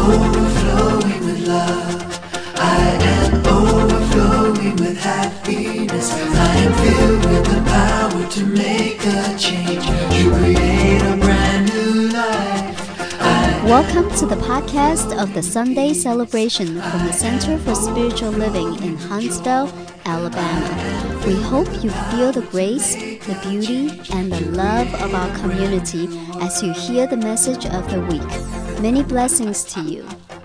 overflowing with love. I am overflowing with happiness. I am filled with the power to make a change, to create a brand new life. Welcome to the podcast of the Sunday Celebration from the Center for Spiritual Living in Huntsville, Alabama. We hope you feel the grace, the beauty, and the love of our community as you hear the message of the week. Many blessings to you.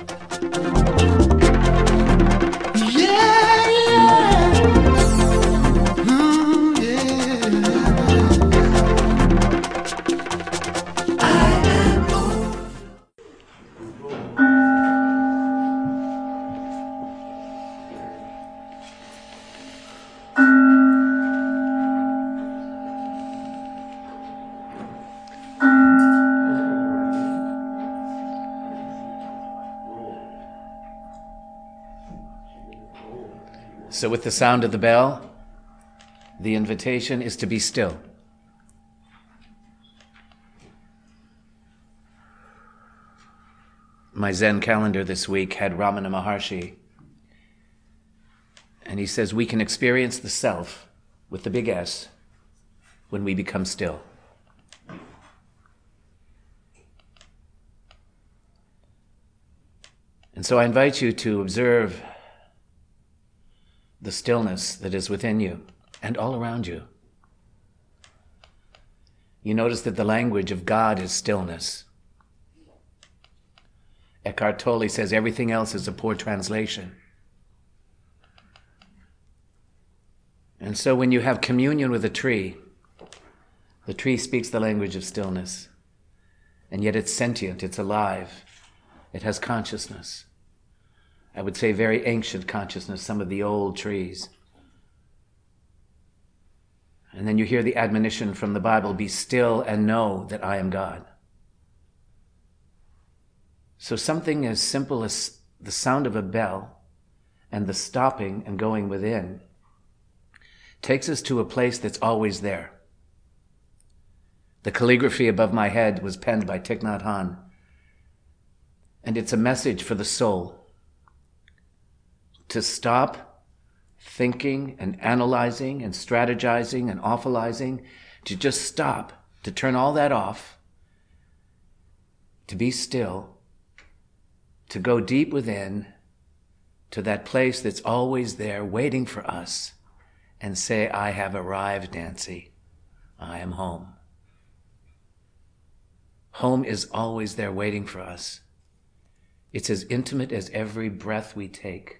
So with the sound of the bell, the invitation is to be still. My Zen calendar this week had Ramana Maharshi, and he says we can experience the self with the big S when we become still. And so I invite you to observe the stillness that is within you and all around you. You notice that the language of God is stillness. Eckhart Tolle says everything else is a poor translation. And so when you have communion with a tree, the tree speaks the language of stillness. And yet it's sentient, it's alive, it has consciousness. I would say very ancient consciousness, some of the old trees. And then you hear the admonition from the Bible, be still and know that I am God. So something as simple as the sound of a bell and the stopping and going within takes us to a place that's always there. The calligraphy above my head was penned by Thich Nhat Hanh, and it's a message for the soul. To stop thinking and analyzing and strategizing and awfulizing, to just stop, to turn all that off, to be still, to go deep within to that place that's always there waiting for us and say, I have arrived, Nancy. I am home. Home is always there waiting for us. It's as intimate as every breath we take.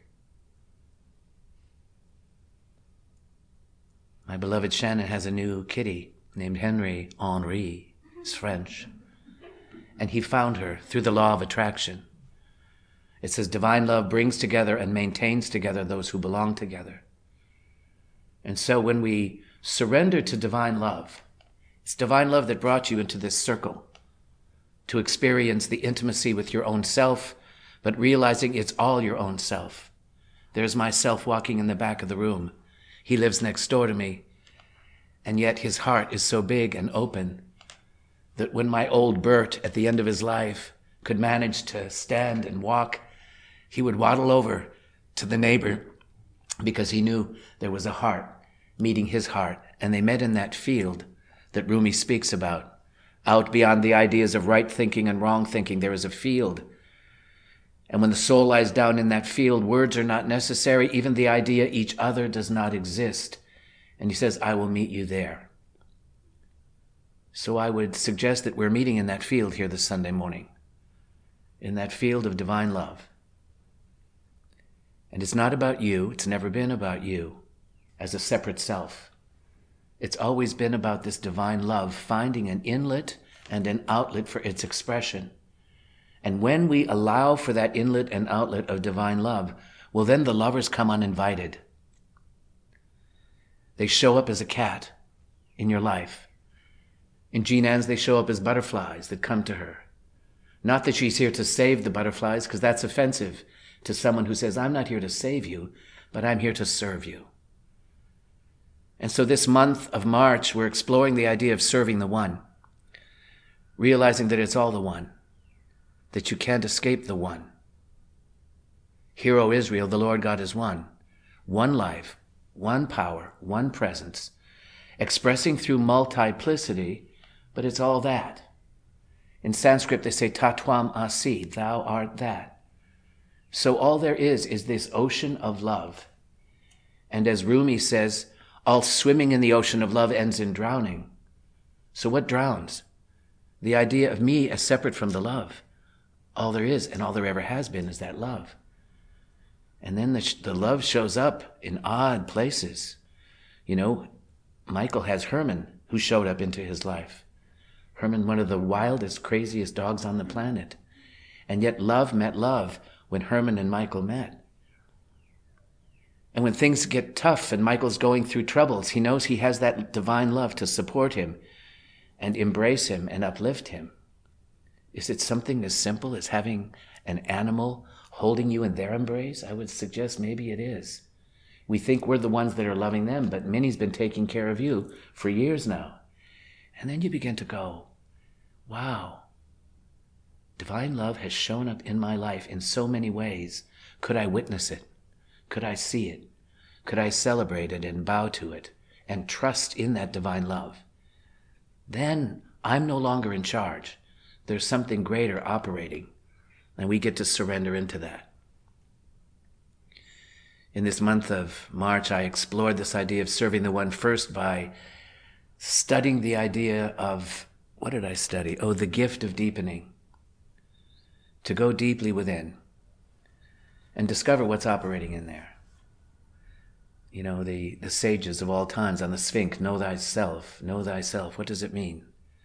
My beloved Shannon has a new kitty named Henry. It's French. And he found her through the law of attraction. It says divine love brings together and maintains together those who belong together. And so when we surrender to divine love, it's divine love that brought you into this circle to experience the intimacy with your own self, but realizing it's all your own self. There's myself walking in the back of the room. He lives next door to me, and yet his heart is so big and open that when my old Bert at the end of his life could manage to stand and walk, he would waddle over to the neighbor because he knew there was a heart meeting his heart, and they met in that field that Rumi speaks about. Out beyond the ideas of right thinking and wrong thinking, there is a field. And when the soul lies down in that field, words are not necessary. Even the idea each other does not exist. And he says, I will meet you there. So I would suggest that we're meeting in that field here this Sunday morning, in that field of divine love. And it's not about you. It's never been about you as a separate self. It's always been about this divine love finding an inlet and an outlet for its expression. And when we allow for that inlet and outlet of divine love, well, then the lovers come uninvited. They show up as a cat in your life. In Jean Ann's, they show up as butterflies that come to her. Not that she's here to save the butterflies, because that's offensive to someone who says, I'm not here to save you, but I'm here to serve you. And so this month of March, we're exploring the idea of serving the one, realizing that it's all the one. that you can't escape the one. Hear, O Israel, the Lord God is one. One life, one power, one presence, expressing through multiplicity, but it's all that. In Sanskrit, they say, Tatvam Asi, thou art that. So all there is this ocean of love. And as Rumi says, all swimming in the ocean of love ends in drowning. So what drowns? The idea of me as separate from the love. All there is and all there ever has been is that love. And then the love shows up in odd places. You know, Michael has Herman, who showed up into his life. Herman, one of the wildest, craziest dogs on the planet. And yet love met love when Herman and Michael met. And when things get tough and Michael's going through troubles, he knows he has that divine love to support him and embrace him and uplift him. Is it something as simple as having an animal holding you in their embrace? I would suggest maybe it is. We think we're the ones that are loving them, but Minnie's been taking care of you for years now. And then you begin to go, wow, divine love has shown up in my life in so many ways. Could I witness it? Could I see it? Could I celebrate it and bow to it and trust in that divine love? Then I'm no longer in charge. There's something greater operating, and we get to surrender into that. In this month of March, I explored this idea of serving the one first by studying the idea of, what did I study? Oh, the gift of deepening. To go deeply within and discover what's operating in there. You know, the sages of all times on the Sphinx, know thyself, know thyself. What does it mean?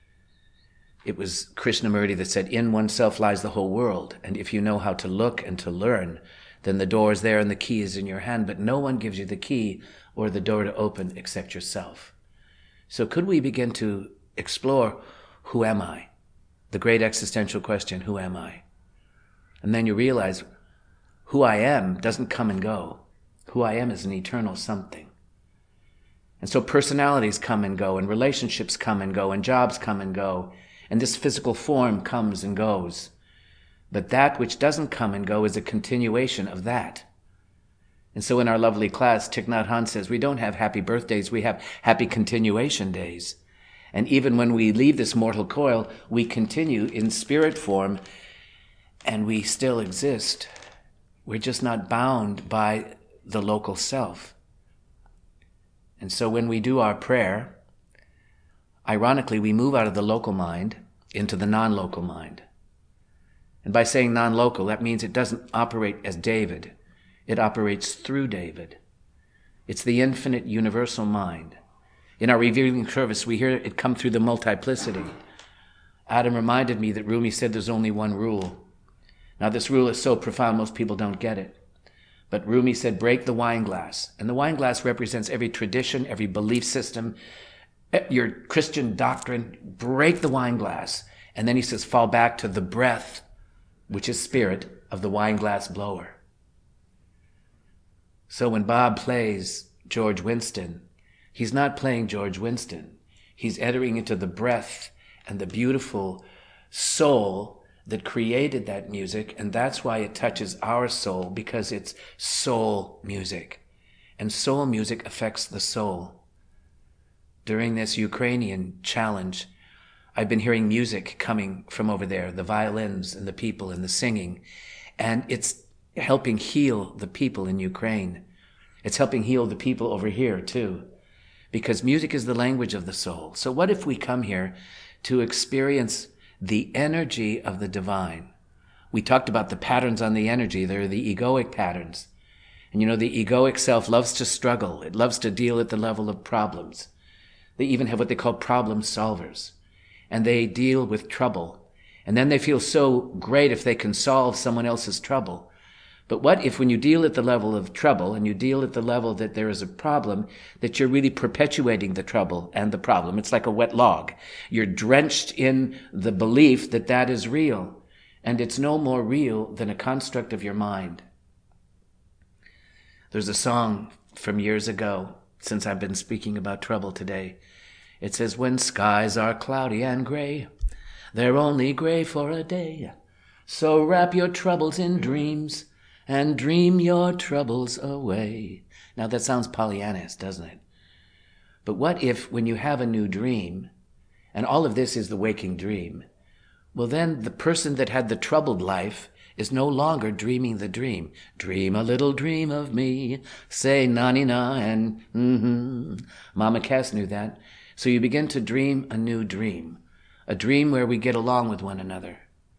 It was Krishnamurti that said, in oneself lies the whole world. And if you know how to look and to learn, then the door is there and the key is in your hand. But no one gives you the key or the door to open except yourself. So could we begin to explore, who am I? The great existential question, who am I? And then you realize who I am doesn't come and go. Who I am is an eternal something. And so personalities come and go, and relationships come and go, and jobs come and go, and this physical form comes and goes. But that which doesn't come and go is a continuation of that. And so in our lovely class, Thich Nhat Hanh says, we don't have happy birthdays, we have happy continuation days. And even when we leave this mortal coil, we continue in spirit form, and we still exist. We're just not bound by the local self. And so when we do our prayer, ironically, we move out of the local mind into the non-local mind. And by saying non-local, that means it doesn't operate as David. It operates through David. It's the infinite universal mind. In our revealing service, we hear it come through the multiplicity. Adam reminded me that Rumi said there's only one rule. Now this rule is so profound, most people don't get it. But Rumi said, break the wine glass. And the wine glass represents every tradition, every belief system, your Christian doctrine. Break the wine glass. And then he says, fall back to the breath, which is spirit, of the wine glass blower. So when Bob plays George Winston, he's not playing George Winston. He's entering into the breath and the beautiful soul that created that music, and that's why it touches our soul, because it's soul music. And soul music affects the soul. During this Ukrainian challenge, I've been hearing music coming from over there, the violins and the people and the singing, and it's helping heal the people in Ukraine. It's helping heal the people over here too, because music is the language of the soul. So what if we come here to experience the energy of the divine? We talked about the patterns on the energy. They're the egoic patterns. And you know, the egoic self loves to struggle. It loves to deal at the level of problems. They even have what they call problem solvers. And they deal with trouble. And then they feel so great if they can solve someone else's trouble. But what if when you deal at the level of trouble, and you deal at the level that there is a problem, that you're really perpetuating the trouble and the problem? It's like a wet log. You're drenched in the belief that that is real, and it's no more real than a construct of your mind. There's a song from years ago, since I've been speaking about trouble today. It says, when skies are cloudy and gray, they're only gray for a day. So wrap your troubles in dreams and dream your troubles away. Now that sounds Pollyannish, doesn't it? But what if when you have a new dream, and all of this is the waking dream, well then the person that had the troubled life is no longer dreaming the dream. Dream a little dream of me, say na-ni-na and Mama Cass knew that. So you begin to dream a new dream, a dream where we get along with one another,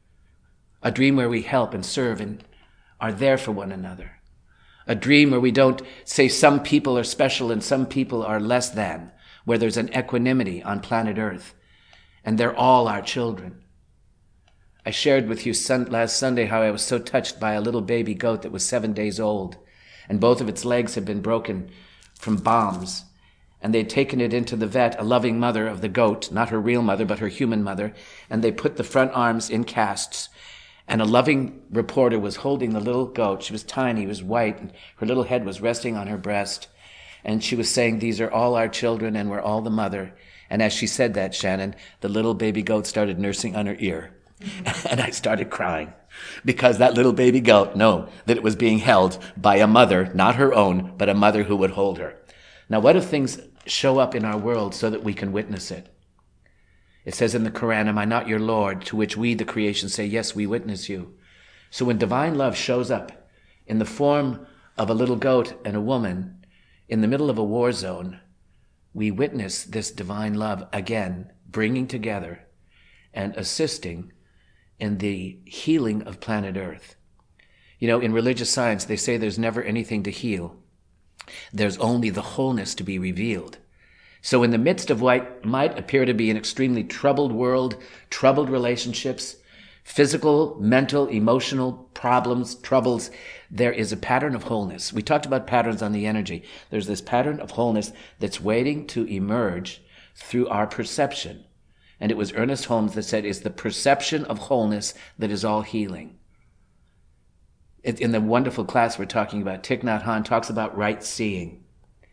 a dream where we help and serve and are there for one another, a dream where we don't say some people are special and some people are less than, where there's an equanimity on planet Earth, and they're all our children. I shared with you last Sunday how I was so touched by a little baby goat that was 7 days old, and both of its legs had been broken from bombs, and they'd taken it into the vet, a loving mother of the goat, not her real mother, but her human mother, and they put the front arms in casts, and a loving reporter was holding the little goat. She was tiny, was white, and her little head was resting on her breast, and she was saying, these are all our children, and we're all the mother. And as she said that, Shannon, the little baby goat started nursing on her ear. And I started crying because that little baby goat knew that it was being held by a mother, not her own, but a mother who would hold her. Now, what if things show up in our world so that we can witness it? It says in the Quran, am I not your Lord? To which we, the creation, say, yes, we witness you. So when divine love shows up in the form of a little goat and a woman in the middle of a war zone, we witness this divine love again, bringing together and assisting in the healing of planet Earth. You know, in religious science, they say there's never anything to heal. There's only the wholeness to be revealed. So in the midst of what might appear to be an extremely troubled world, troubled relationships, physical, mental, emotional problems, troubles, there is a pattern of wholeness. We talked about patterns on the energy. There's this pattern of wholeness that's waiting to emerge through our perception. And it was Ernest Holmes that said, it's the perception of wholeness that is all healing. In the wonderful class we're talking about, Thich Nhat Hanh talks about right seeing.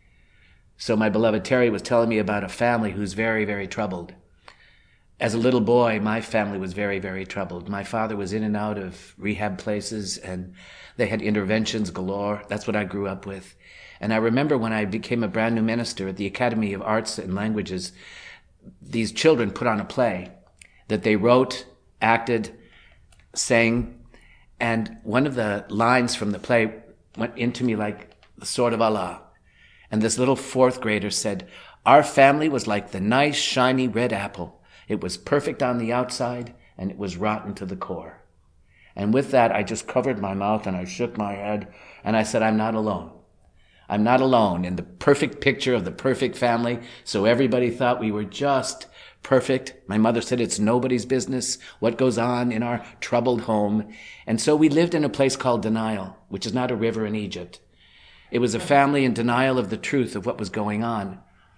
So my beloved Terry was telling me about a family who's very, very troubled. As a little boy, my family was very, very troubled. My father was in and out of rehab places, and they had interventions galore. That's what I grew up with. And I remember when I became a brand new minister at the Academy of Arts and Languages, these children put on a play that they wrote, acted, sang, and one of the lines from the play went into me like the sword of Allah. And this little fourth grader said, our family was like the nice, shiny red apple. It was perfect on the outside, and it was rotten to the core. And with that, I just covered my mouth and I shook my head, and I said, I'm not alone. I'm not alone in the perfect picture of the perfect family, so everybody thought we were just perfect. My mother said it's nobody's business what goes on in our troubled home. And so we lived in a place called denial, which is not a river in Egypt. It was a family in denial of the truth of what was going on.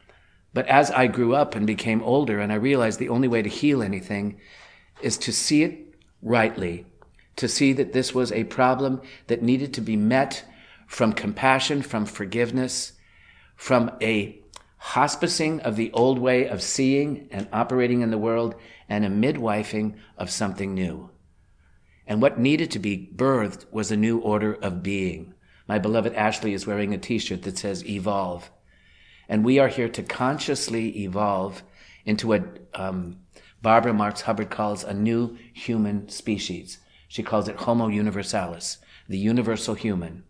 But as I grew up and became older, and I realized the only way to heal anything is to see it rightly, to see that this was a problem that needed to be met from compassion, from forgiveness, from a hospicing of the old way of seeing and operating in the world, and a midwifing of something new. And what needed to be birthed was a new order of being. My beloved Ashley is wearing a t-shirt that says evolve. And we are here to consciously evolve into what Barbara Marx Hubbard calls a new human species. She calls it Homo universalis, the universal human.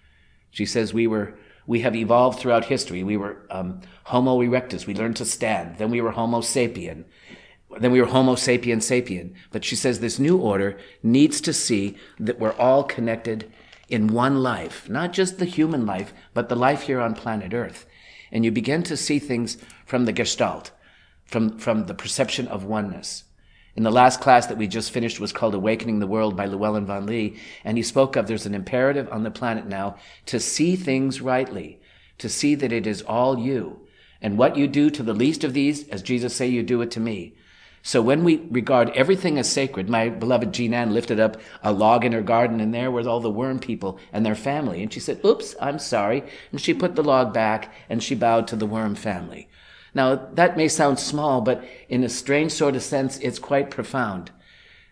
She says we have evolved throughout history. We were Homo erectus. We learned to stand. Then we were Homo sapien. Then we were Homo sapien sapien. But she says this new order needs to see that we're all connected in one life, not just the human life, but the life here on planet Earth. And you begin to see things from the Gestalt, from the perception of oneness. In the last class that we just finished was called Awakening the World by Llewellyn Van Lee, and he spoke of there's an imperative on the planet now to see things rightly, to see that it is all you. And what you do to the least of these, as Jesus say, you do it to me. So when we regard everything as sacred, my beloved Jean Ann lifted up a log in her garden, and there were all the worm people and their family. And she said, oops, I'm sorry. And she put the log back, and she bowed to the worm family. Now, that may sound small, but in a strange sort of sense, it's quite profound.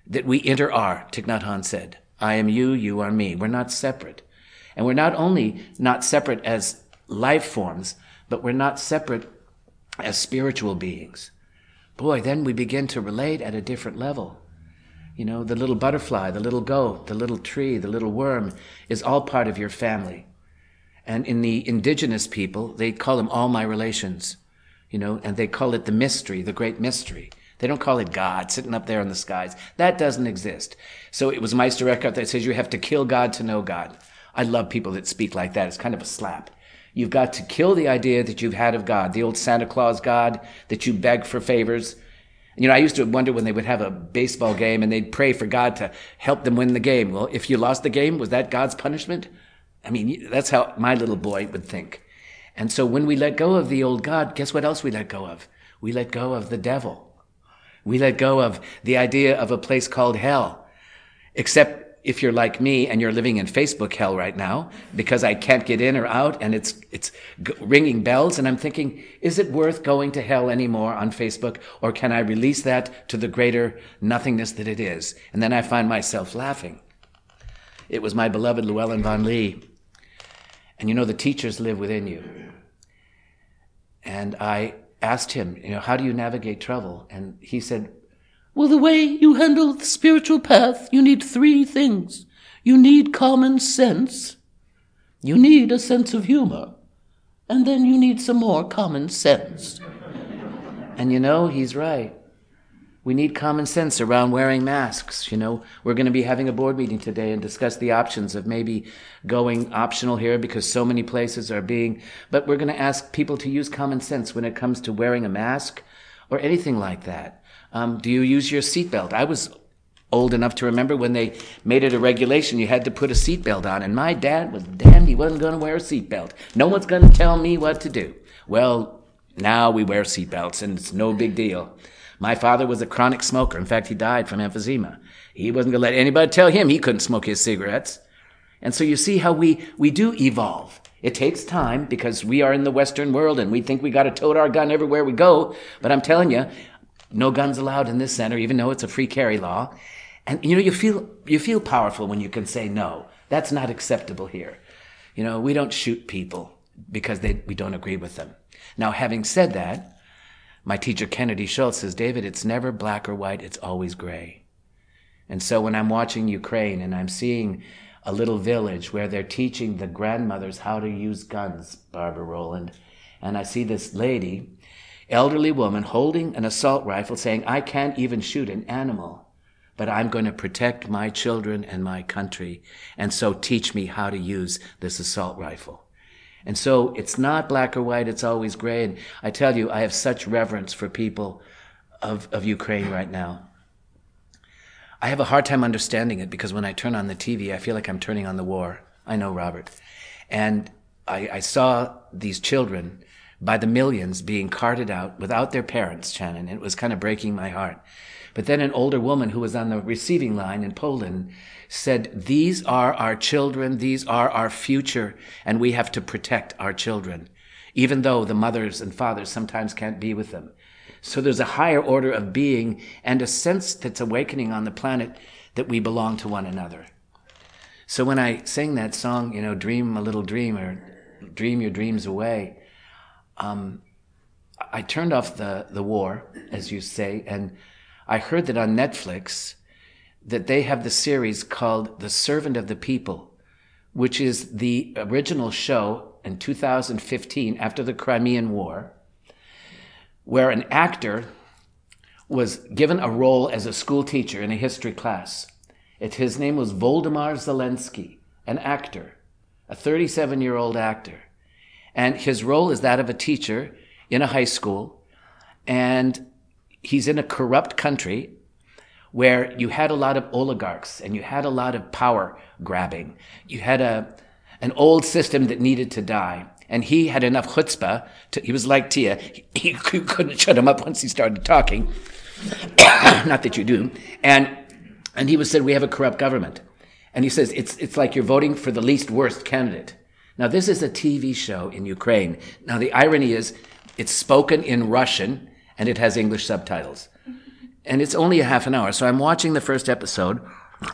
that we inter-are, Thich Nhat Hanh said. I am you, you are me. We're not separate. And we're not only not separate as life forms, but we're not separate as spiritual beings. Boy, then we begin to relate at a different level. You know, the little butterfly, the little goat, the little tree, the little worm is all part of your family. And in the indigenous people, they call them all my relations, you know, and they call it the mystery, the great mystery. They don't call it God sitting up there in the skies. That doesn't exist. So it was Meister Eckhart that says you have to kill God to know God. I love people that speak like that. It's kind of a slap. You've got to kill the idea that you've had of God, the old Santa Claus God that you beg for favors. You know, I used to wonder when they would have a baseball game and they'd pray for God to help them win the game. Well, if you lost the game, was that God's punishment? I mean, that's how my little boy would think. And so when we let go of the old God, guess what else we let go of? We let go of the devil. We let go of the idea of a place called hell. Except if you're like me and you're living in Facebook hell right now, because I can't get in or out and it's ringing bells, and I'm thinking, is it worth going to hell anymore on Facebook, or can I release that to the greater nothingness that it is? And then I find myself laughing. It was my beloved Llewellyn Von Lee. And you know, the teachers live within you. And I asked him, you know, how do you navigate trouble? And he said, well, the way you handle the spiritual path, you need 3 things. You need common sense, you need a sense of humor, and then you need some more common sense. And you know, he's right. We need common sense around wearing masks. You know, we're going to be having a board meeting today and discuss the options of maybe going optional here because so many places are being, but we're going to ask people to use common sense when it comes to wearing a mask or anything like that. Do you use your seatbelt? I was old enough to remember when they made it a regulation, you had to put a seatbelt on, and my dad was damned he wasn't going to wear a seatbelt. No one's going to tell me what to do. Well, now we wear seatbelts, and it's no big deal. My father was a chronic smoker. In fact, he died from emphysema. He wasn't going to let anybody tell him he couldn't smoke his cigarettes. And so you see how we do evolve. It takes time because we are in the Western world and we think we got to tote our gun everywhere we go. But I'm telling you, no guns allowed in this center, even though it's a free carry law. And, you know, you feel powerful when you can say, no, that's not acceptable here. You know, we don't shoot people because we don't agree with them. Now, having said that, my teacher Kennedy Schultz says, David, it's never black or white, it's always gray. And so when I'm watching Ukraine and I'm seeing a little village where they're teaching the grandmothers how to use guns, Barbara Rowland, and I see this lady, elderly woman, holding an assault rifle saying, I can't even shoot an animal, but I'm going to protect my children and my country, and so teach me how to use this assault rifle. And so it's not black or white, it's always gray. And I tell you, I have such reverence for people of Ukraine right now. I have a hard time understanding it because when I turn on the TV, I feel like I'm turning on the war. I know, Robert. And I saw these children by the millions being carted out without their parents, Shannon. It was kind of breaking my heart. But then an older woman who was on the receiving line in Poland said, these are our children, these are our future, and we have to protect our children, even though the mothers and fathers sometimes can't be with them. So there's a higher order of being and a sense that's awakening on the planet that we belong to one another. So when I sang that song, you know, Dream a Little Dream, or Dream Your Dreams Away, I turned off the war, as you say, and I heard that on Netflix that they have the series called The Servant of the People, which is the original show in 2015 after the Crimean War, where an actor was given a role as a school teacher in a history class. His name was Voldemar Zelensky, an actor, a 37-year-old actor. And his role is that of a teacher in a high school, and he's in a corrupt country where you had a lot of oligarchs and you had a lot of power grabbing. You had an old system that needed to die. And he had enough chutzpah, he was like Tia, he couldn't shut him up once he started talking. Not that you do. And he said, we have a corrupt government. And he says, it's like you're voting for the least worst candidate. Now, this is a TV show in Ukraine. Now, the irony is, it's spoken in Russian and it has English subtitles. And it's only a half an hour. So I'm watching the first episode,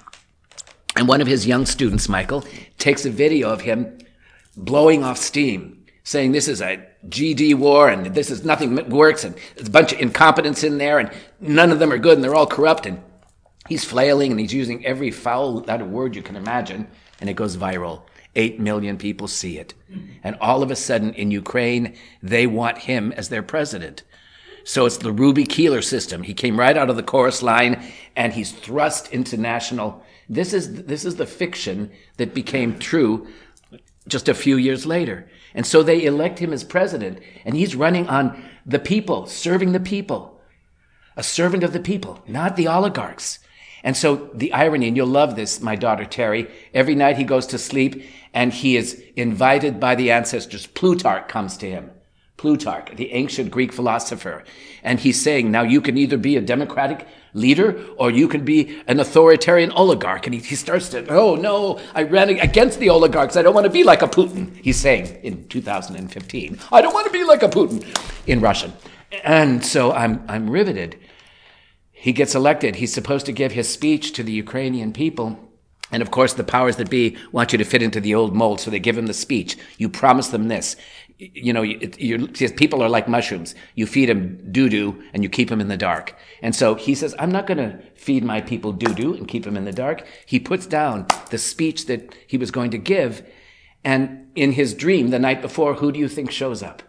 and one of his young students, Michael, takes a video of him blowing off steam, saying this is a GD war and this is nothing that works and there's a bunch of incompetence in there and none of them are good and they're all corrupt. And he's flailing and he's using every foul word you can imagine, and it goes viral. 8 million people see it. And all of a sudden in Ukraine, they want him as their president. So it's the Ruby Keeler system. He came right out of the chorus line and he's thrust into national. This is the fiction that became true just a few years later. And so they elect him as president, and he's running on the people, serving the people, a servant of the people, not the oligarchs. And so the irony, and you'll love this, my daughter Terry, every night he goes to sleep and he is invited by the ancestors. Plutarch comes to him. Plutarch, the ancient Greek philosopher. And he's saying, now you can either be a democratic leader or you can be an authoritarian oligarch. And he starts to, oh no, I ran against the oligarchs. I don't want to be like a Putin. He's saying in 2015, I don't want to be like a Putin in Russian. And so I'm riveted. He gets elected. He's supposed to give his speech to the Ukrainian people. And of course, the powers that be want you to fit into the old mold. So they give him the speech. You promise them this. You know, people are like mushrooms. You feed them doo-doo and you keep them in the dark. And so he says, I'm not going to feed my people doo-doo and keep them in the dark. He puts down the speech that he was going to give. And in his dream the night before, who do you think shows up?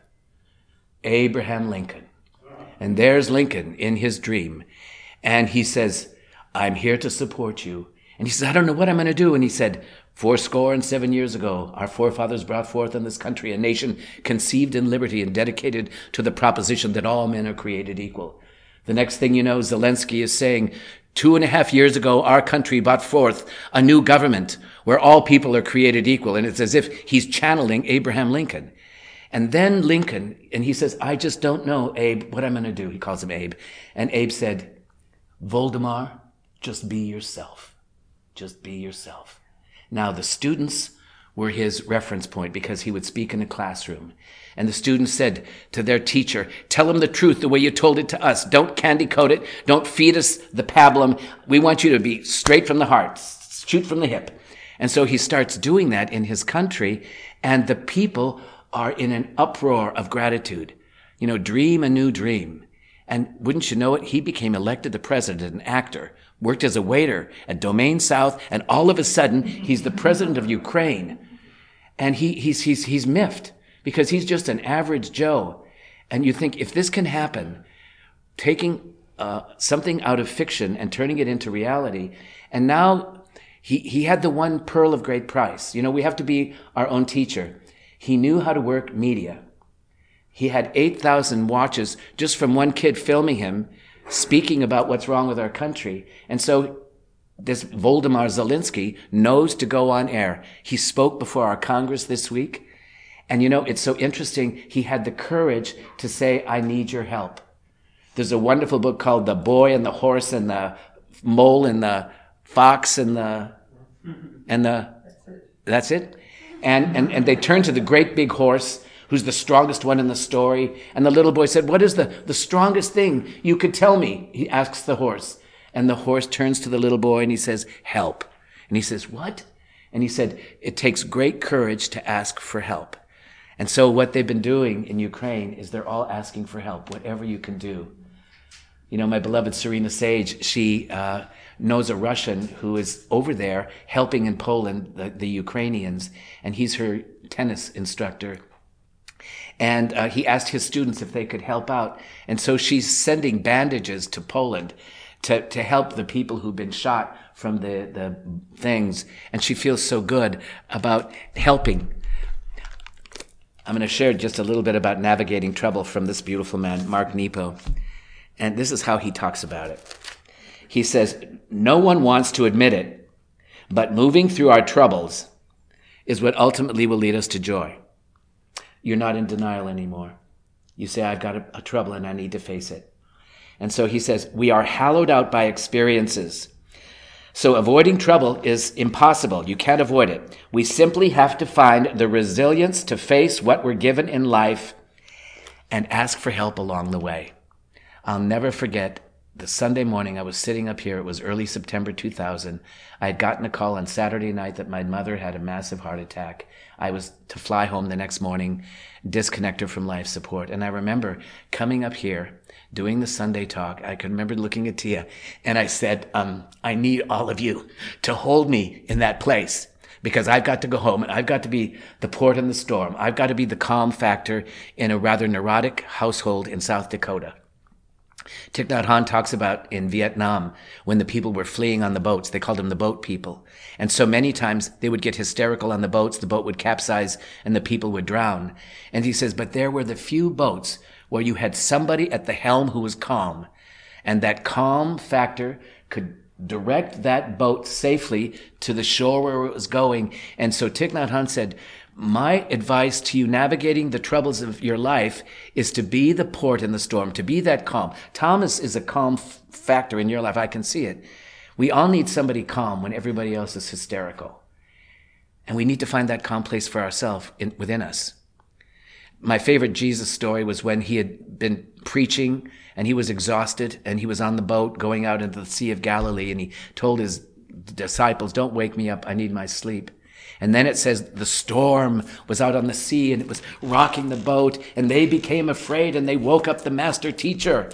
Abraham Lincoln. And there's Lincoln in his dream. And he says, I'm here to support you. And he says, I don't know what I'm going to do. And he said, 77 years ago, our forefathers brought forth in this country a nation conceived in liberty and dedicated to the proposition that all men are created equal. The next thing you know, Zelensky is saying, 2.5 years ago, our country brought forth a new government where all people are created equal. And it's as if he's channeling Abraham Lincoln. And then Lincoln, and he says, I just don't know, Abe, what I'm going to do. He calls him Abe. And Abe said, Voldemar, just be yourself. Just be yourself. Now, the students were his reference point because he would speak in a classroom. And the students said to their teacher, tell him the truth the way you told it to us. Don't candy coat it. Don't feed us the pablum. We want you to be straight from the heart, shoot from the hip. And so he starts doing that in his country, and the people are in an uproar of gratitude. You know, dream a new dream. And wouldn't you know it, he became elected the president, an actor, worked as a waiter at Domain South, and all of a sudden, he's the president of Ukraine. And he's miffed because he's just an average Joe. And you think, if this can happen, taking something out of fiction and turning it into reality, and now he had the one pearl of great price. You know, we have to be our own teacher. He knew how to work media. He had 8,000 watches just from one kid filming him, speaking about what's wrong with our country. And so this Voldemar Zelensky knows to go on air. He spoke before our Congress this week. And you know, it's so interesting. He had the courage to say, I need your help. There's a wonderful book called The Boy and the Horse and the Mole and the Fox and the that's it. And they turn to the great big horse, who's the strongest one in the story. And the little boy said, what is the strongest thing you could tell me? He asks the horse. And the horse turns to the little boy and he says, help. And he says, what? And he said, it takes great courage to ask for help. And so what they've been doing in Ukraine is they're all asking for help, whatever you can do. You know, my beloved Serena Sage, she knows a Russian who is over there helping in Poland, the Ukrainians, and he's her tennis instructor. And he asked his students if they could help out. And so she's sending bandages to Poland to help the people who've been shot from the things. And she feels so good about helping. I'm going to share just a little bit about navigating trouble from this beautiful man, Mark Nepo. And this is how he talks about it. He says, no one wants to admit it, but moving through our troubles is what ultimately will lead us to joy. You're not in denial anymore. You say, I've got a trouble and I need to face it. And so he says, we are hollowed out by experiences. So avoiding trouble is impossible. You can't avoid it. We simply have to find the resilience to face what we're given in life and ask for help along the way. I'll never forget the Sunday morning, I was sitting up here. It was early September 2000. I had gotten a call on Saturday night that my mother had a massive heart attack. I was to fly home the next morning, disconnect her from life support. And I remember coming up here, doing the Sunday talk. I can remember looking at Tia, and I said, I need all of you to hold me in that place, because I've got to go home and I've got to be the port in the storm. I've got to be the calm factor in a rather neurotic household in South Dakota. Thich Nhat Hanh talks about in Vietnam, when the people were fleeing on the boats, they called them the boat people. And so many times they would get hysterical on the boats, the boat would capsize, and the people would drown. And he says, but there were the few boats where you had somebody at the helm who was calm. And that calm factor could direct that boat safely to the shore where it was going. And so Thich Nhat Hanh said, my advice to you navigating the troubles of your life is to be the port in the storm, to be that calm. Thomas is a calm factor in your life. I can see it. We all need somebody calm when everybody else is hysterical. And we need to find that calm place for ourselves within us. My favorite Jesus story was when he had been preaching and he was exhausted and he was on the boat going out into the Sea of Galilee, and he told his disciples, don't wake me up, I need my sleep. And then it says the storm was out on the sea and it was rocking the boat, and they became afraid and they woke up the master teacher.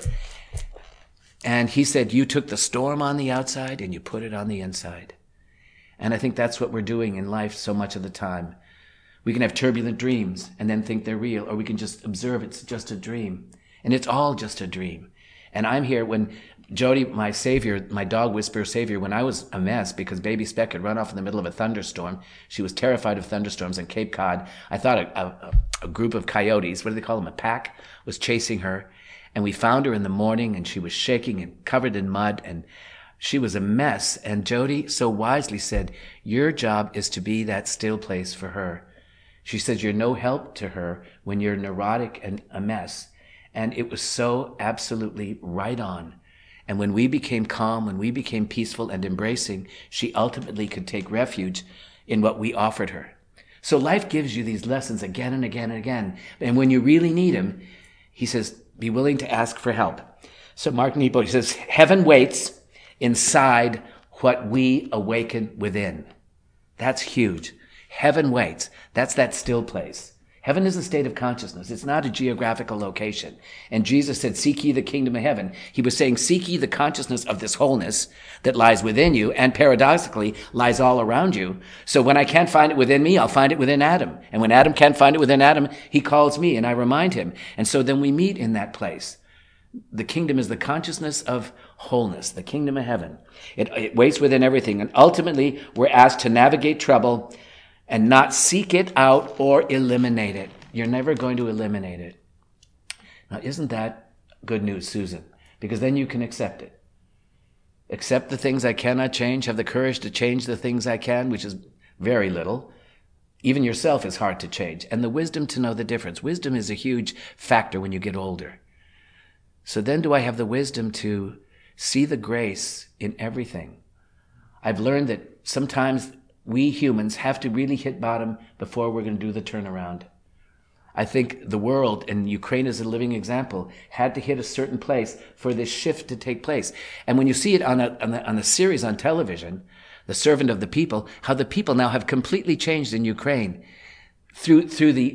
And he said, you took the storm on the outside and you put it on the inside. And I think that's what we're doing in life so much of the time. We can have turbulent dreams and then think they're real, or we can just observe it's just a dream. And it's all just a dream. And I'm here when Jody, my savior, my dog whisperer savior, when I was a mess because baby Speck had run off in the middle of a thunderstorm. She was terrified of thunderstorms on Cape Cod. I thought a group of coyotes, what do they call them, a pack, was chasing her. And we found her in the morning and she was shaking and covered in mud and she was a mess. And Jody so wisely said, your job is to be that still place for her. She says, you're no help to her when you're neurotic and a mess. And it was so absolutely right on. And when we became calm, when we became peaceful and embracing, she ultimately could take refuge in what we offered her. So life gives you these lessons again and again and again. And when you really need them, he says, be willing to ask for help. So Mark Nepo, he says, heaven waits inside what we awaken within. That's huge. Heaven waits. That's that still place. Heaven is a state of consciousness. It's not a geographical location. And Jesus said, seek ye the kingdom of heaven. He was saying, seek ye the consciousness of this wholeness that lies within you and paradoxically lies all around you. So when I can't find it within me, I'll find it within Adam. And when Adam can't find it within Adam, he calls me and I remind him. And so then we meet in that place. The kingdom is the consciousness of wholeness, the kingdom of heaven. It waits within everything. And ultimately, we're asked to navigate trouble and not seek it out or eliminate it. You're never going to eliminate it. Now, isn't that good news, Susan? Because then you can accept it. Accept the things I cannot change, have the courage to change the things I can, which is very little. Even yourself is hard to change. And the wisdom to know the difference. Wisdom is a huge factor when you get older. So then do I have the wisdom to see the grace in everything? I've learned that sometimes we humans have to really hit bottom before we're going to do the turnaround. I think the world, and Ukraine is a living example, had to hit a certain place for this shift to take place. And when you see it on a series on television, The Servant of the People, how the people now have completely changed in Ukraine through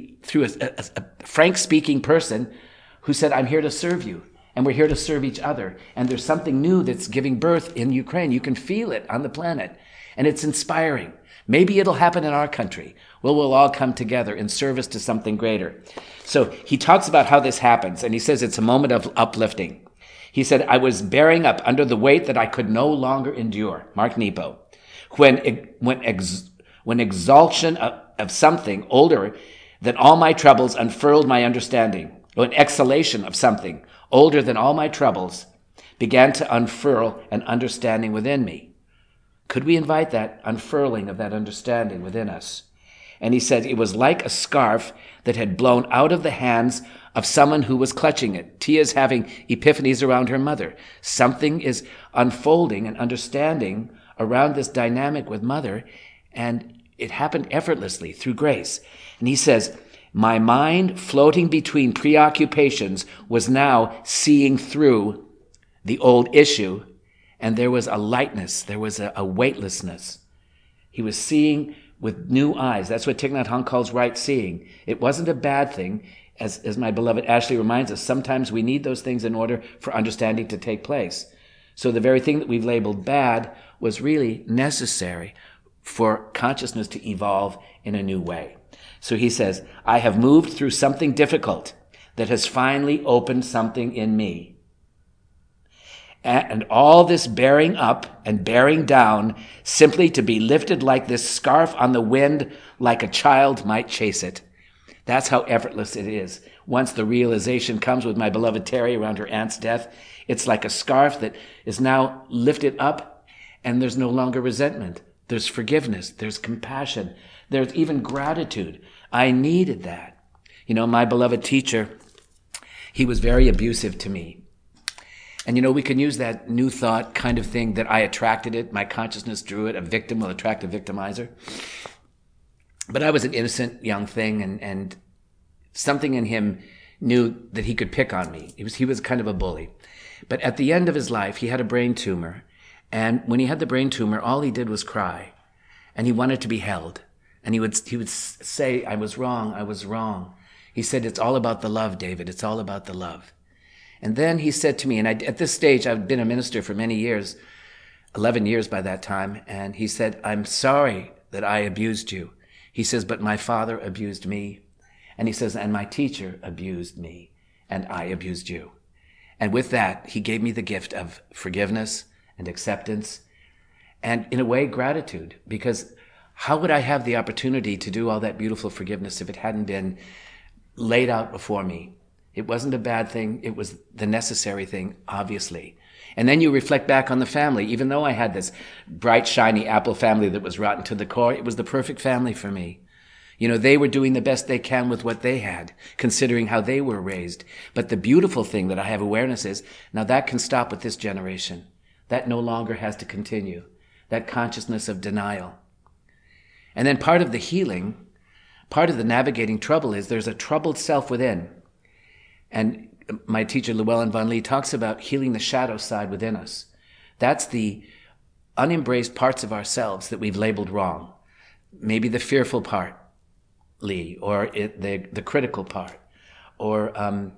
a frank-speaking person who said, I'm here to serve you. And we're here to serve each other. And there's something new that's giving birth in Ukraine. You can feel it on the planet. And it's inspiring. Maybe it'll happen in our country. We'll all come together in service to something greater. So he talks about how this happens. And he says it's a moment of uplifting. He said, I was bearing up under the weight that I could no longer endure. Mark Nepo. When exaltation of something older than all my troubles unfurled my understanding. When exhalation of something older than all my troubles began to unfurl an understanding within me. Could we invite that unfurling of that understanding within us? And he said it was like a scarf that had blown out of the hands of someone who was clutching it. Tia's having epiphanies around her mother. Something is unfolding and understanding around this dynamic with mother, and it happened effortlessly through grace. And he says, my mind floating between preoccupations was now seeing through the old issue, and there was a lightness, there was a weightlessness. He was seeing with new eyes. That's what Thich Nhat Hanh calls right seeing. It wasn't a bad thing. As my beloved Ashley reminds us, sometimes we need those things in order for understanding to take place. So the very thing that we've labeled bad was really necessary for consciousness to evolve in a new way. So he says, I have moved through something difficult that has finally opened something in me. And all this bearing up and bearing down simply to be lifted like this scarf on the wind, like a child might chase it. That's how effortless it is. Once the realization comes with my beloved Terry around her aunt's death, it's like a scarf that is now lifted up, and there's no longer resentment. There's forgiveness. There's compassion. There's even gratitude. I needed that. You know, my beloved teacher, he was very abusive to me. And, you know, we can use that new thought kind of thing that I attracted it. My consciousness drew it. A victim will attract a victimizer. But I was an innocent young thing, and something in him knew that he could pick on me. He was kind of a bully. But at the end of his life, he had a brain tumor. And when he had the brain tumor, all he did was cry. And he wanted to be held. And he would say, I was wrong, I was wrong. He said, it's all about the love, David. It's all about the love. And then he said to me, and at this stage, I've been a minister for many years, 11 years by that time. And he said, I'm sorry that I abused you. He says, but my father abused me. And he says, and my teacher abused me. And I abused you. And with that, he gave me the gift of forgiveness and acceptance. And in a way, gratitude. Because how would I have the opportunity to do all that beautiful forgiveness if it hadn't been laid out before me? It wasn't a bad thing. It was the necessary thing, obviously. And then you reflect back on the family. Even though I had this bright, shiny apple family that was rotten to the core, it was the perfect family for me. You know, they were doing the best they can with what they had, considering how they were raised. But the beautiful thing that I have awareness is, now that can stop with this generation. That no longer has to continue. That consciousness of denial. And then part of the healing, part of the navigating trouble is there's a troubled self within. And my teacher, Llewellyn Van Lee, talks about healing the shadow side within us. That's the unembraced parts of ourselves that we've labeled wrong. Maybe the fearful part, Lee, or the critical part, or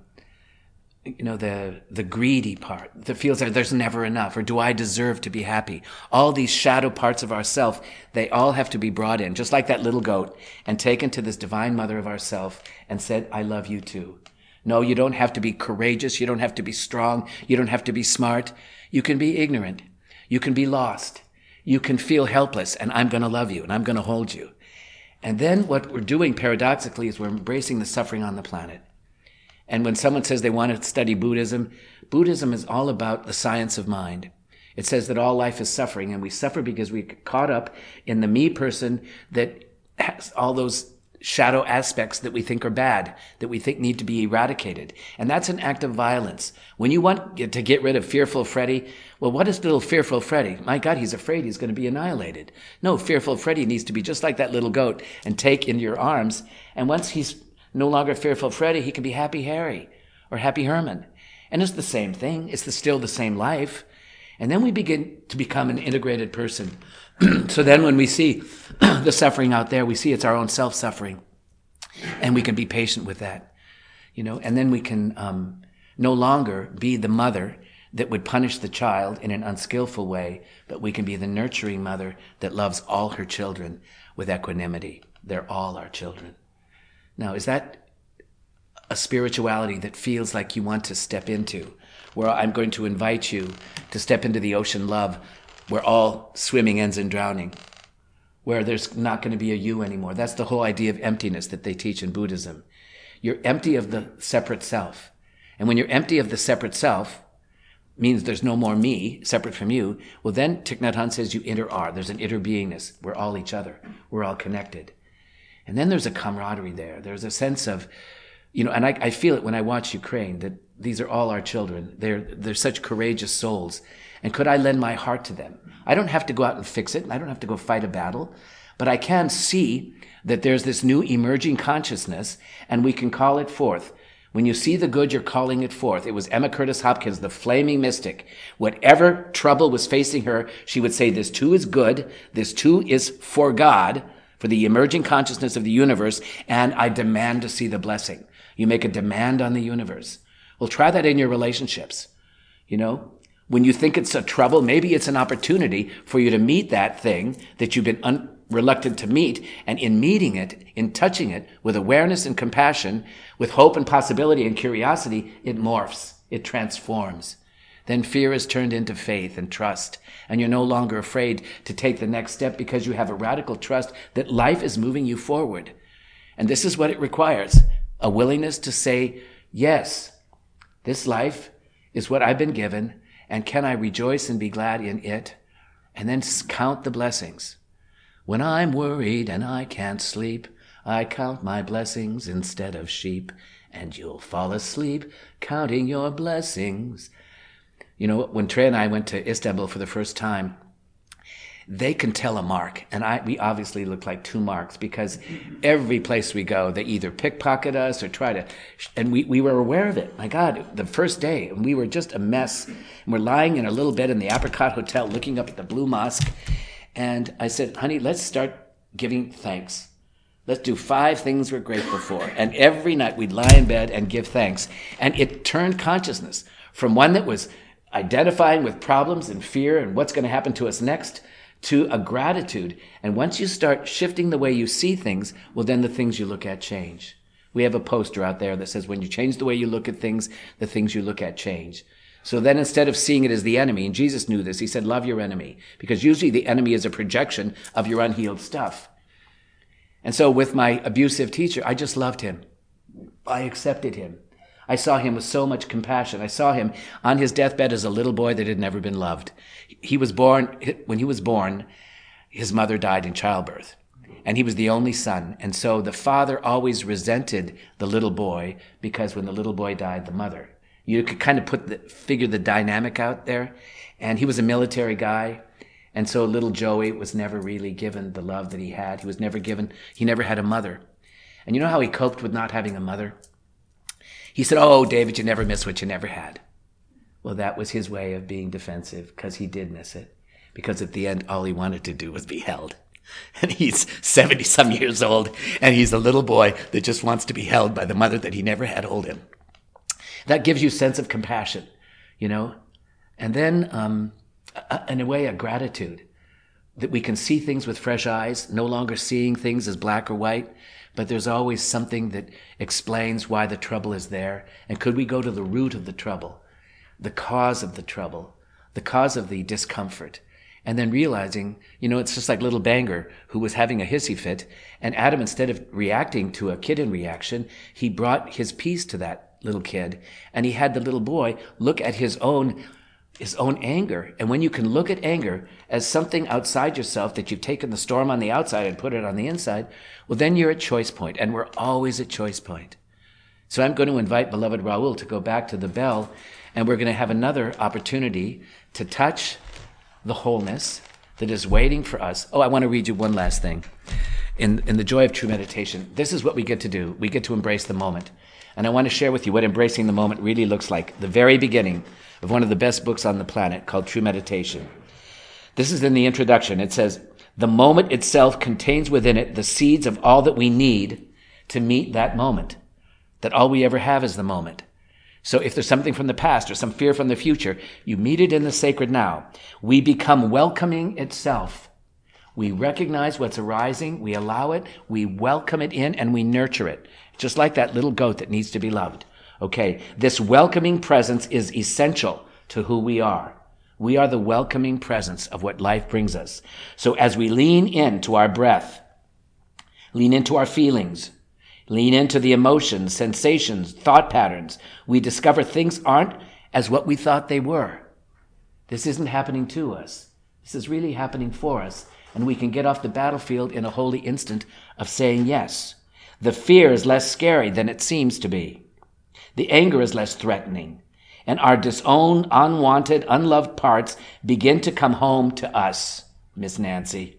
the greedy part that feels that there's never enough, or do I deserve to be happy? All these shadow parts of ourself, they all have to be brought in, just like that little goat, and taken to this divine mother of ourself and said, I love you too. No, you don't have to be courageous. You don't have to be strong. You don't have to be smart. You can be ignorant. You can be lost. You can feel helpless, and I'm going to love you, and I'm going to hold you. And then what we're doing, paradoxically, is we're embracing the suffering on the planet. And when someone says they want to study Buddhism, Buddhism is all about the science of mind. It says that all life is suffering, and we suffer because we get caught up in the me person that has all those shadow aspects that we think are bad, that we think need to be eradicated. And that's an act of violence. When you want to get rid of fearful Freddy, well, what is little fearful Freddy? My God, he's afraid he's going to be annihilated. No, fearful Freddy needs to be just like that little goat and take into your arms. And once he's no longer fearful Freddy, he can be Happy Harry or Happy Herman. And it's the same thing. It's still the same life. And then we begin to become an integrated person. So then when we see the suffering out there, we see it's our own self-suffering. And we can be patient with that, you know. And then we can no longer be the mother that would punish the child in an unskillful way, but we can be the nurturing mother that loves all her children with equanimity. They're all our children. Now, is that a spirituality that feels like you want to step into, where I'm going to invite you to step into the ocean love, where all swimming ends in drowning, where there's not going to be a you anymore? That's the whole idea of emptiness that they teach in Buddhism. You're empty of the separate self. And when you're empty of the separate self, means there's no more me separate from you. Well, then Thich Nhat Hanh says you inter-are. There's an inter-beingness. We're all each other. We're all connected. And then there's a camaraderie there. There's a sense of, you know, and I feel it when I watch Ukraine, that these are all our children. They're such courageous souls. And could I lend my heart to them? I don't have to go out and fix it. I don't have to go fight a battle. But I can see that there's this new emerging consciousness, and we can call it forth. When you see the good, you're calling it forth. It was Emma Curtis Hopkins, the flaming mystic. Whatever trouble was facing her, she would say, this too is good. This too is for God, for the emerging consciousness of the universe, and I demand to see the blessing. You make a demand on the universe. Well, try that in your relationships. You know, when you think it's a trouble, maybe it's an opportunity for you to meet that thing that you've been reluctant to meet, and in meeting it, in touching it with awareness and compassion, with hope and possibility and curiosity, it morphs, it transforms. Then fear is turned into faith and trust, and you're no longer afraid to take the next step because you have a radical trust that life is moving you forward. And this is what it requires, a willingness to say, yes, this life is what I've been given, and can I rejoice and be glad in it? And then count the blessings. When I'm worried and I can't sleep, I count my blessings instead of sheep, and you'll fall asleep counting your blessings. You know, when Trey and I went to Istanbul for the first time, they can tell a mark, and we obviously look like two marks because every place we go, they either pickpocket us or try to, and we were aware of it. My God, the first day, and we were just a mess. And we're lying in a little bed in the Apricot Hotel looking up at the Blue Mosque. And I said, honey, let's start giving thanks. Let's do 5 things we're grateful for. And every night we'd lie in bed and give thanks. And it turned consciousness from one that was identifying with problems and fear and what's going to happen to us next to a gratitude. And once you start shifting the way you see things, well, then the things you look at change. We have a poster out there that says, when you change the way you look at things, the things you look at change. So then instead of seeing it as the enemy, and Jesus knew this, he said, love your enemy, because usually the enemy is a projection of your unhealed stuff. And so with my abusive teacher, I just loved him. I accepted him. I saw him with so much compassion. I saw him on his deathbed as a little boy that had never been loved. When he was born, his mother died in childbirth, and he was the only son. And so the father always resented the little boy because when the little boy died, the mother. You could kind of figure the dynamic out there. And he was a military guy. And so little Joey was never really given the love that he had. He never had a mother. And you know how he coped with not having a mother? He said, oh, David, you never miss what you never had. Well, that was his way of being defensive, because he did miss it. Because at the end, all he wanted to do was be held. And he's 70-some years old, and he's a little boy that just wants to be held by the mother that he never had hold him. That gives you a sense of compassion, you know? And then, in a way, a gratitude that we can see things with fresh eyes, no longer seeing things as black or white, but there's always something that explains why the trouble is there. And could we go to the root of the trouble, the cause of the trouble, the cause of the discomfort? And then realizing, you know, it's just like little Banger who was having a hissy fit, and Adam, instead of reacting to a kid in reaction, he brought his peace to that little kid, and he had the little boy look at his own anger. And when you can look at anger as something outside yourself, that you've taken the storm on the outside and put it on the inside, well, then you're at choice point, and we're always at choice point. So I'm going to invite beloved Raul to go back to the bell, and we're going to have another opportunity to touch the wholeness that is waiting for us. Oh, I want to read you one last thing. In the Joy of True Meditation, this is what we get to do. We get to embrace the moment. And I want to share with you what embracing the moment really looks like. The very beginning of one of the best books on the planet called True Meditation. This is in the introduction. It says, the moment itself contains within it the seeds of all that we need to meet that moment. That all we ever have is the moment. So if there's something from the past or some fear from the future, you meet it in the sacred now. We become welcoming itself. We recognize what's arising, we allow it, we welcome it in, and we nurture it. Just like that little goat that needs to be loved. Okay, this welcoming presence is essential to who we are. We are the welcoming presence of what life brings us. So as we lean into our breath, lean into our feelings, lean into the emotions, sensations, thought patterns, we discover things aren't as what we thought they were. This isn't happening to us. This is really happening for us. And we can get off the battlefield in a holy instant of saying yes. The fear is less scary than it seems to be. The anger is less threatening. And our disowned, unwanted, unloved parts begin to come home to us, Miss Nancy.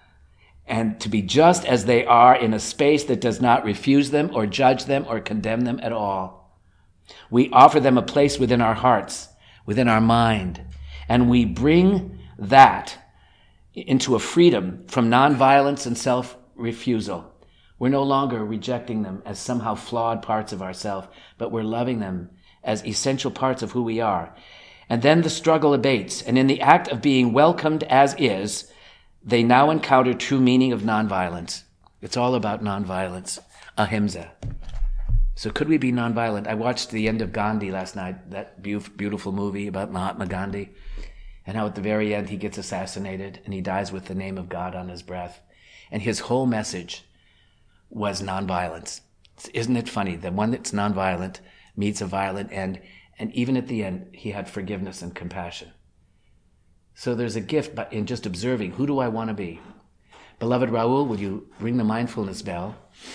And to be just as they are in a space that does not refuse them or judge them or condemn them at all. We offer them a place within our hearts, within our mind, and we bring that into a freedom from nonviolence and self-refusal. We're no longer rejecting them as somehow flawed parts of ourselves, but we're loving them as essential parts of who we are. And then the struggle abates, and in the act of being welcomed as is, they now encounter true meaning of nonviolence. It's all about nonviolence, ahimsa. So could we be nonviolent? I watched The End of Gandhi last night, that beautiful movie about Mahatma Gandhi, and how at the very end he gets assassinated and he dies with the name of God on his breath. And his whole message was nonviolence. Isn't it funny? The one that's nonviolent meets a violent end, and even at the end, he had forgiveness and compassion. So there's a gift in just observing, who do I want to be? Beloved Raul, would you ring the mindfulness bell?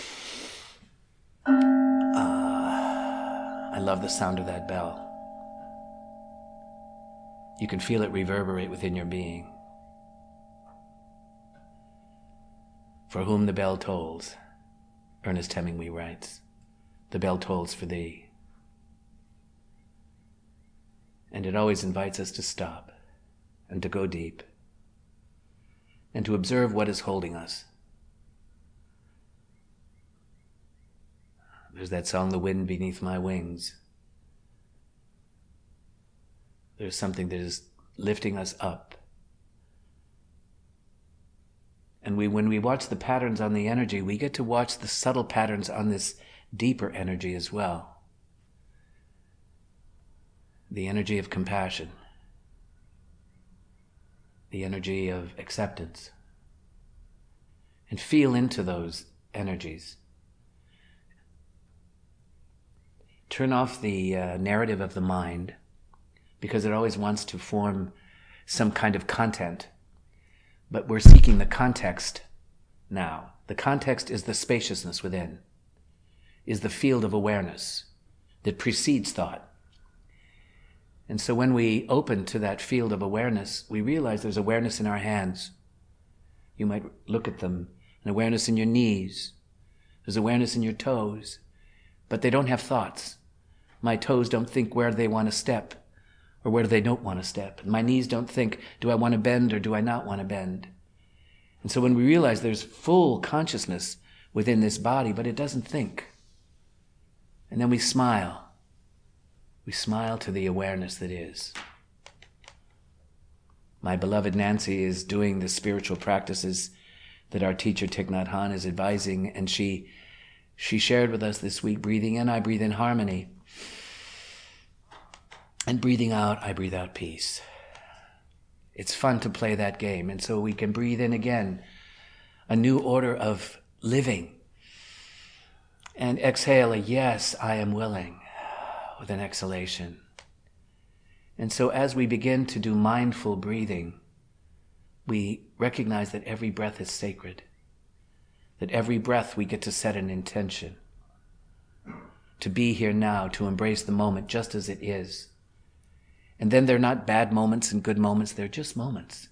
I love the sound of that bell. You can feel it reverberate within your being. For whom the bell tolls, Ernest Hemingway writes, the bell tolls for thee. And it always invites us to stop and to go deep and to observe what is holding us. There's that song, The Wind Beneath My Wings. There's something that is lifting us up. And when we watch the patterns on the energy, we get to watch the subtle patterns on this deeper energy as well. The energy of compassion. The energy of acceptance. And feel into those energies. Turn off the narrative of the mind, because it always wants to form some kind of content. But we're seeking the context now. The context is the spaciousness within, is the field of awareness that precedes thought. And so when we open to that field of awareness, we realize there's awareness in our hands. You might look at them, an awareness in your knees. There's awareness in your toes, but they don't have thoughts. My toes don't think where they want to step or where they don't want to step. And my knees don't think, do I want to bend or do I not want to bend? And so when we realize there's full consciousness within this body, but it doesn't think. And then we smile. We smile to the awareness that is. My beloved Nancy is doing the spiritual practices that our teacher Thich Nhat Hanh is advising, and she shared with us this week, breathing in, I breathe in harmony. And breathing out, I breathe out peace. It's fun to play that game, and so we can breathe in again, a new order of living. And exhale a yes, I am willing, with an exhalation. And so as we begin to do mindful breathing, we recognize that every breath is sacred. That every breath we get to set an intention. To be here now, to embrace the moment just as it is. And then they're not bad moments and good moments, they're just moments.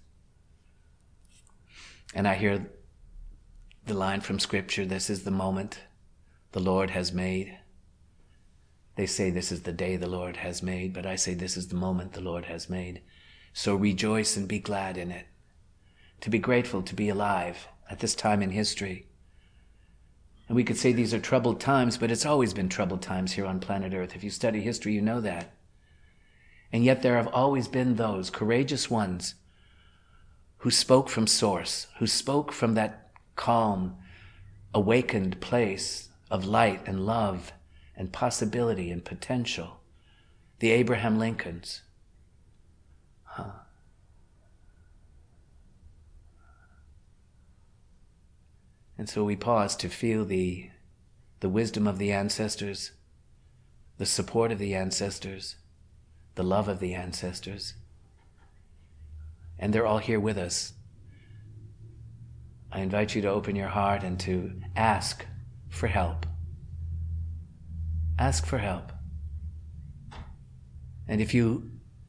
And I hear the line from Scripture, this is the moment the Lord has made. They say this is the day the Lord has made, but I say this is the moment the Lord has made. So rejoice and be glad in it. To be grateful to be alive at this time in history. And we could say these are troubled times, but it's always been troubled times here on planet Earth. If you study history, you know that. And yet there have always been those courageous ones who spoke from source, who spoke from that calm, awakened place of light and love and possibility and potential. The Abraham Lincolns. And so we pause to feel the wisdom of the ancestors, the support of the ancestors, the love of the ancestors. And they're all here with us. I invite you to open your heart and to ask for help. Ask for help. And if you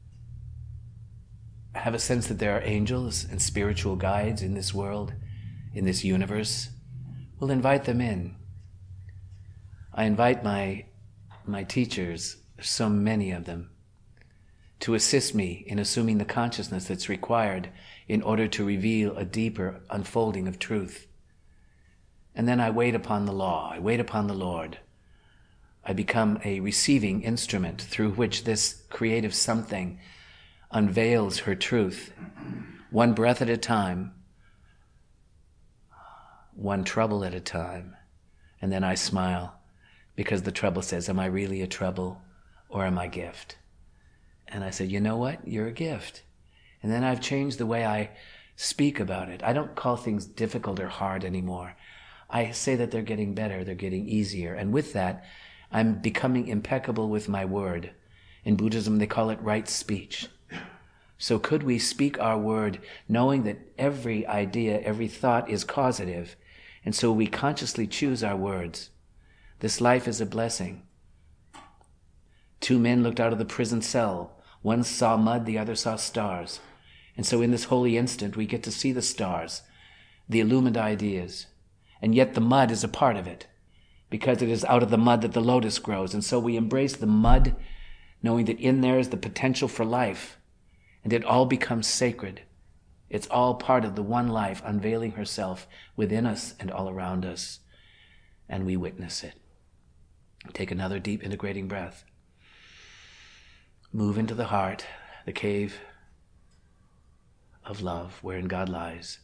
have a sense that there are angels and spiritual guides in this world, in this universe, we'll invite them in. I invite my teachers, There's so many of them, to assist me in assuming the consciousness that's required in order to reveal a deeper unfolding of truth. And then I wait upon the law, I wait upon the Lord. I become a receiving instrument through which this creative something unveils her truth, one breath at a time, one trouble at a time. And then I smile, because the trouble says, am I really a trouble or am I gift? And I said, you know what? You're a gift. And then I've changed the way I speak about it. I don't call things difficult or hard anymore. I say that they're getting better, they're getting easier. And with that, I'm becoming impeccable with my word. In Buddhism, they call it right speech. So could we speak our word knowing that every idea, every thought is causative, and so we consciously choose our words? This life is a blessing. Two men looked out of the prison cell. One saw mud, the other saw stars. And so in this holy instant, we get to see the stars, the illumined ideas. And yet the mud is a part of it, because it is out of the mud that the lotus grows. And so we embrace the mud, knowing that in there is the potential for life. And it all becomes sacred. It's all part of the one life unveiling herself within us and all around us. And we witness it. Take another deep integrating breath. Move into the heart, the cave of love wherein God lies.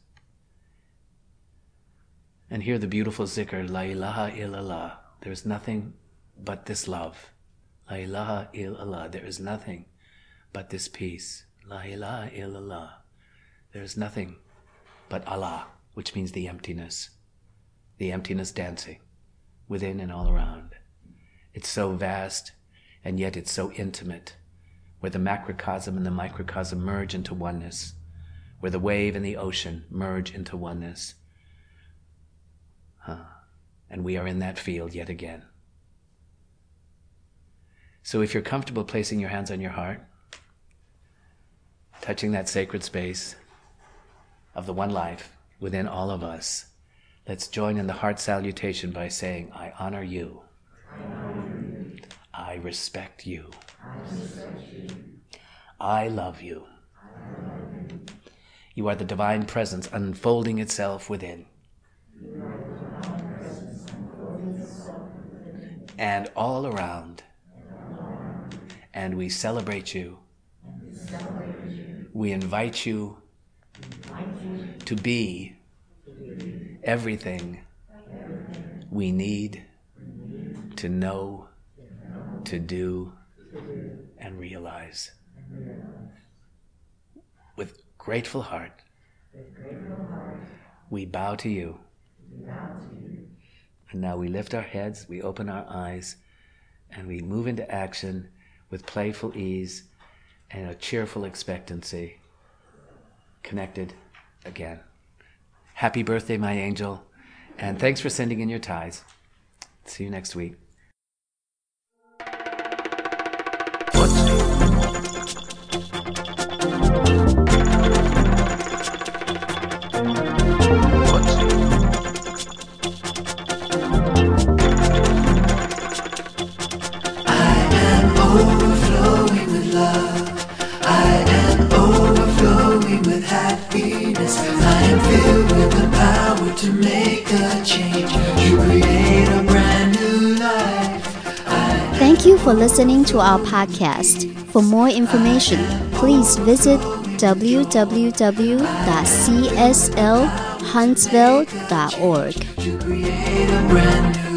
And hear the beautiful zikr, La ilaha illallah. There is nothing but this love. La ilaha illallah. There is nothing but this peace. La ilaha illallah. There is nothing but Allah, which means the emptiness dancing within and all around. It's so vast, and yet it's so intimate, where the macrocosm and the microcosm merge into oneness, where the wave and the ocean merge into oneness. And we are in that field yet again. So if you're comfortable placing your hands on your heart, touching that sacred space of the one life within all of us, let's join in the heart salutation by saying, I honor you. I respect you. I love you. You are the divine presence unfolding itself within. And all around. And we celebrate you. We invite you to be everything we need to know, to do, and realize. With grateful heart, we bow to you. And now we lift our heads, we open our eyes, and we move into action with playful ease and a cheerful expectancy. Connected again. Happy birthday, my angel, and thanks for sending in your ties. See you next week. Overflowing with love, I am overflowing with happiness. I am filled with the power to make a change, to create a brand new life. Thank you for listening to our podcast. For more information, please visit www.cslhuntsville.org. To create a brand new